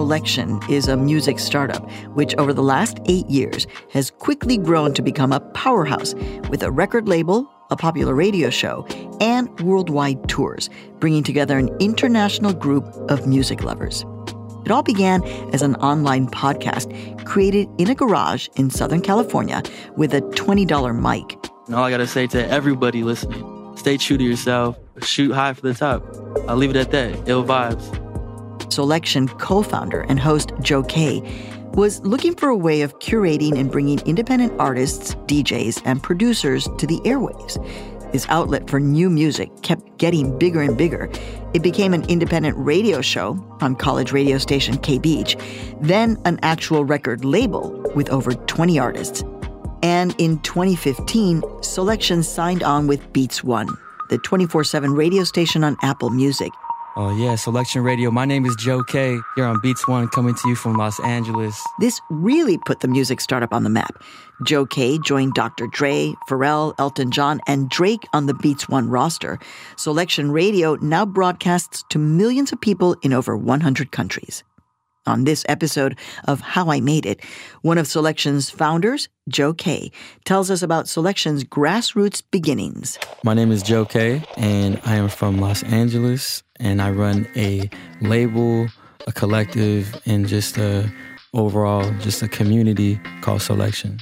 Selection is a music startup which over the last 8 years has quickly grown to become a powerhouse with a record label, a popular radio show, and worldwide tours, bringing together an international group of music lovers. It all began as an online podcast created in a garage in Southern California with a $20 mic. And all I gotta say to everybody listening, stay true to yourself, shoot high for the top. I'll leave it at that. Ill vibes. Selection co-founder and host Joe Kay was looking for a way of curating and bringing independent artists, DJs, and producers to the airwaves. His outlet for new music kept getting bigger and bigger. It became an independent radio show on college radio station K-Beach, then an actual record label with over 20 artists. And in 2015, Selection signed on with Beats One, the 24/7 radio station on Apple Music. Oh yeah, Selection Radio. My name is Joe Kay. Here on Beats One, coming to you from Los Angeles. This really put the music startup on the map. Joe Kay joined Dr. Dre, Pharrell, Elton John, and Drake on the Beats One roster. Selection Radio now broadcasts to millions of people in over 100 countries. On this episode of How I Made It, one of Selection's founders, Joe Kay, tells us about Selection's grassroots beginnings. My name is Joe Kay, and I am from Los Angeles, and I run a label, a collective, and just a community called Selection.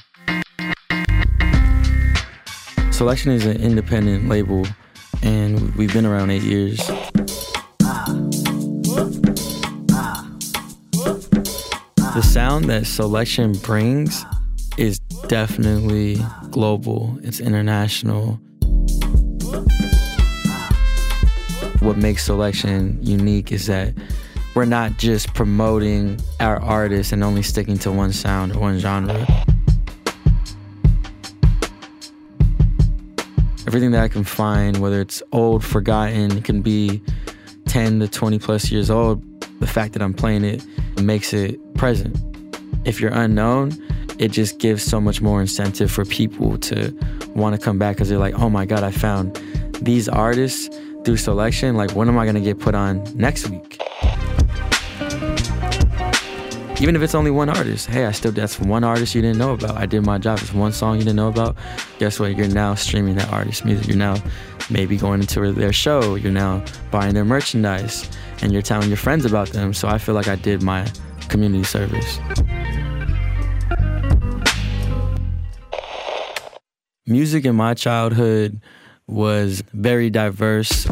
Selection is an independent label, and we've been around 8 years. The sound that Selection brings is definitely global. It's international. What makes Selection unique is that we're not just promoting our artists and only sticking to one sound or one genre. Everything that I can find, whether it's old, forgotten, it can be 10 to 20 plus years old, the fact that I'm playing it makes it present. If you're unknown, it just gives so much more incentive for people to want to come back because they're like, oh my God, I found these artists through Selection. Like, when am I going to get put on next week? Even if it's only one artist, hey, that's one artist you didn't know about. I did my job. It's one song you didn't know about. Guess what? You're now streaming that artist's music. You're now maybe going into their show. You're now buying their merchandise, and you're telling your friends about them. So I feel like I did my community service. Music in my childhood was very diverse.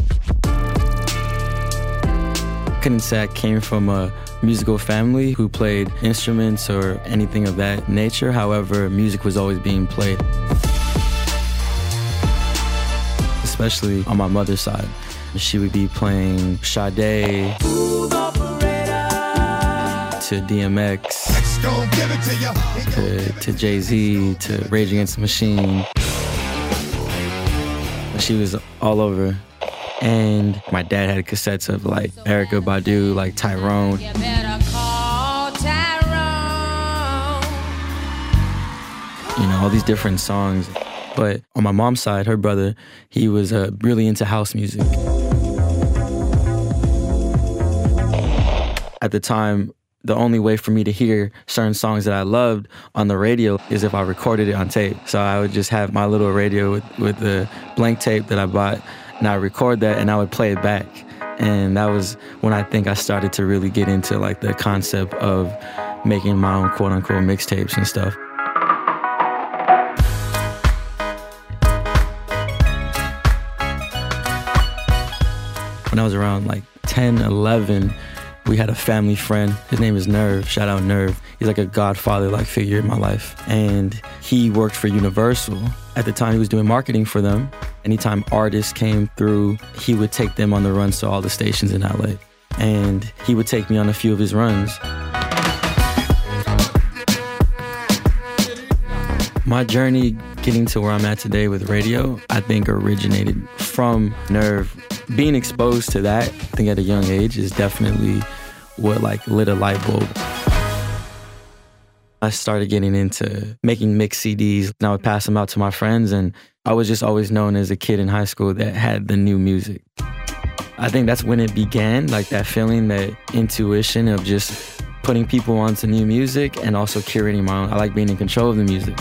Couldn't say I came from a musical family who played instruments or anything of that nature. However, music was always being played. Especially on my mother's side. She would be playing Sade to DMX, to Jay-Z, to Rage Against the Machine. She was all over. And my dad had cassettes of like Erykah Badu, like Tyrone. You better call Tyrone. You know, all these different songs. But on my mom's side, her brother, he was really into house music. At the time, the only way for me to hear certain songs that I loved on the radio is if I recorded it on tape. So I would just have my little radio with the blank tape that I bought, and I would record that and I would play it back. And that was when I think I started to really get into like the concept of making my own quote unquote mixtapes and stuff. When I was around like 10, 11, we had a family friend. His name is Nerve. Shout out Nerve. He's like a godfather-like figure in my life. And he worked for Universal. At the time, he was doing marketing for them. Anytime artists came through, he would take them on the runs to all the stations in LA. And he would take me on a few of his runs. My journey getting to where I'm at today with radio, I think originated from Nerve. Being exposed to that, I think at a young age, is definitely what like lit a light bulb. I started getting into making mix CDs, and I would pass them out to my friends, and I was just always known as a kid in high school that had the new music. I think that's when it began, like that feeling, that intuition of just putting people onto new music and also curating my own. I like being in control of the music.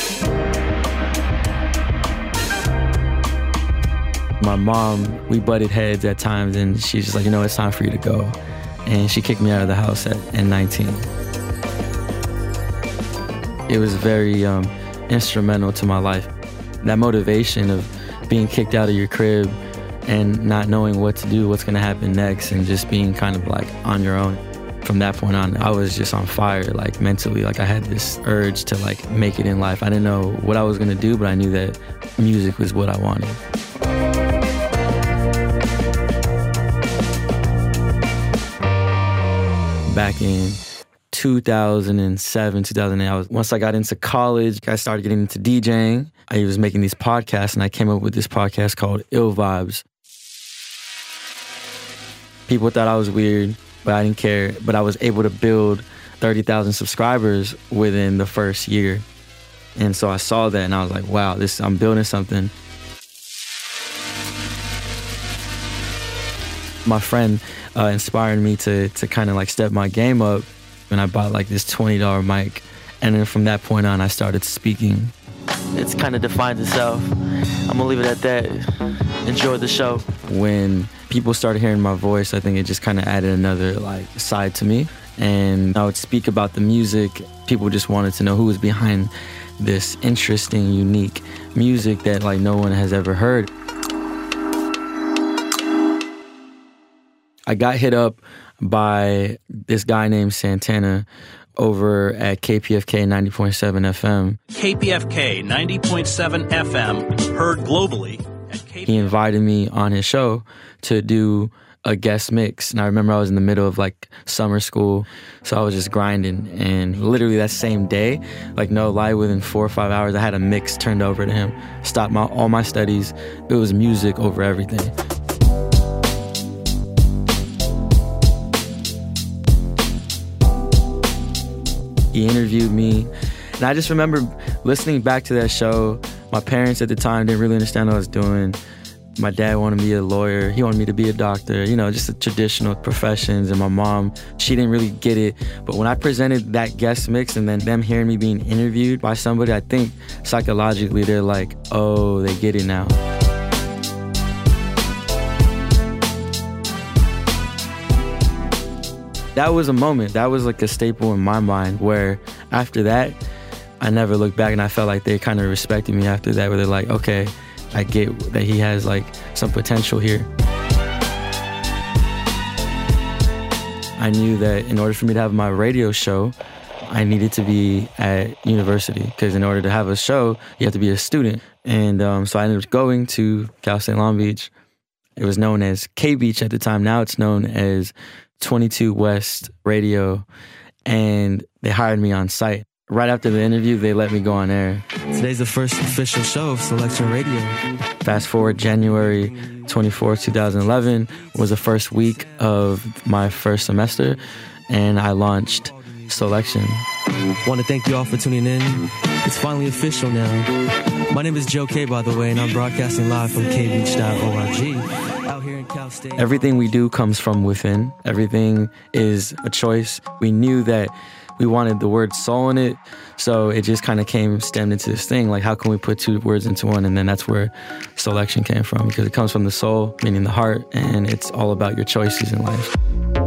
My mom, we butted heads at times, and she's just like, you know, it's time for you to go. And she kicked me out of the house at 19. It was very instrumental to my life. That motivation of being kicked out of your crib and not knowing what to do, what's going to happen next, and just being kind of like on your own. From that point on, I was just on fire, like mentally. Like I had this urge to like make it in life. I didn't know what I was going to do, but I knew that music was what I wanted. Back in 2007, 2008, once I got into college, I started getting into DJing. I was making these podcasts, and I came up with this podcast called Ill Vibes. People thought I was weird, but I didn't care. But I was able to build 30,000 subscribers within the first year. And so I saw that, and I was like, wow, I'm building something. My friend inspired me to kind of like step my game up, and I bought like this $20 mic, and then from that point on I started speaking. It's kind of defined itself. I'm gonna leave it at that. Enjoy the show. When people started hearing my voice, I think it just kind of added another like side to me, and I would speak about the music. People just wanted to know who was behind this interesting, unique music that like no one has ever heard. I got hit up by this guy named Santana over at KPFK 90.7 FM. KPFK 90.7 FM, heard globally. He invited me on his show to do a guest mix. And I remember I was in the middle of like summer school, so I was just grinding. And literally that same day, like no lie, within 4 or 5 hours, I had a mix turned over to him. Stopped all my studies. It was music over everything. He interviewed me, and I just remember listening back to that show. My parents at the time didn't really understand what I was doing. My dad wanted me to be a lawyer. He wanted me to be a doctor, you know, just the traditional professions. And my mom, she didn't really get it. But when I presented that guest mix and then them hearing me being interviewed by somebody, I think psychologically they're like, oh, they get it now. That was a moment. That was like a staple in my mind where after that, I never looked back, and I felt like they kind of respected me after that, where they're like, okay, I get that he has like some potential here. I knew that in order for me to have my radio show, I needed to be at university, because in order to have a show, you have to be a student. And so I ended up going to Cal State Long Beach. It was known as K-Beach at the time. Now it's known as 22 West Radio, and they hired me on site. Right after the interview, they let me go on air. Today's the first official show of Selection Radio. Fast forward, January 24th, 2011 was the first week of my first semester, and I launched Selection. Want to thank you all for tuning in. It's finally official now. My name is Joe K, by the way, and I'm broadcasting live from kbeach.org. Out here in Cal State. Everything we do comes from within. Everything is a choice. We knew that we wanted the word soul in it, so it just kind of stemmed into this thing, like how can we put two words into one? And then that's where Selection came from, because it comes from the soul, meaning the heart, and it's all about your choices in life.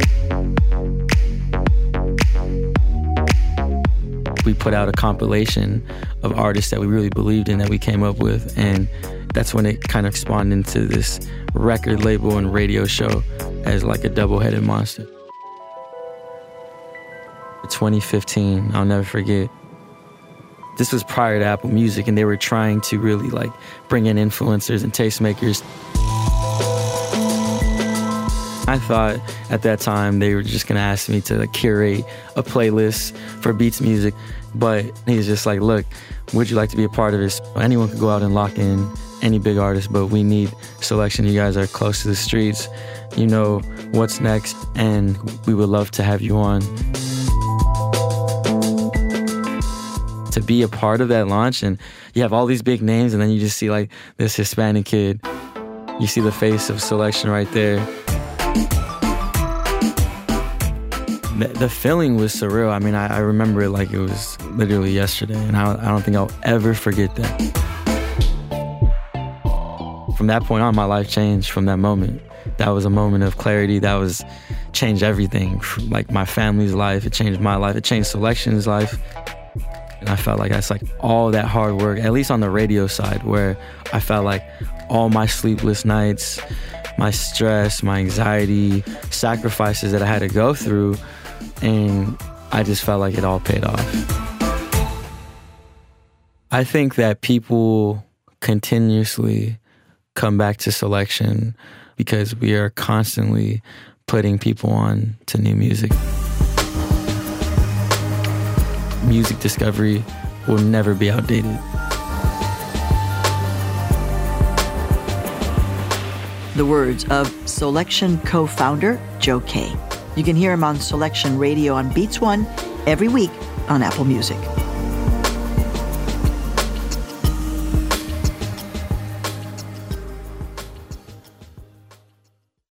We put out a compilation of artists that we really believed in, that we came up with, and that's when it kind of spawned into this record label and radio show as like a double-headed monster. 2015, I'll never forget. This was prior to Apple Music, and they were trying to really like bring in influencers and tastemakers. I thought at that time they were just gonna ask me to like curate a playlist for Beats Music, but he's just like, look, would you like to be a part of this? Anyone could go out and lock in any big artist, but we need Selection. You guys are close to the streets, you know what's next, and we would love to have you on. To be a part of that launch, and you have all these big names, and then you just see like this Hispanic kid. You see the face of Selection right there. The feeling was surreal. I mean, I remember it like it was literally yesterday, and I don't think I'll ever forget that. From that point on, my life changed from that moment. That was a moment of clarity. That was changed everything. Like my family's life, it changed my life, it changed Selection's life. And I felt like that's like all that hard work, at least on the radio side, where I felt like all my sleepless nights, my stress, my anxiety, sacrifices that I had to go through, and I just felt like it all paid off. I think that people continuously come back to Selection because we are constantly putting people on to new music. Music discovery will never be outdated. The words of Selection co-founder Joe Kay. You can hear him on Selection Radio on Beats One every week on Apple Music.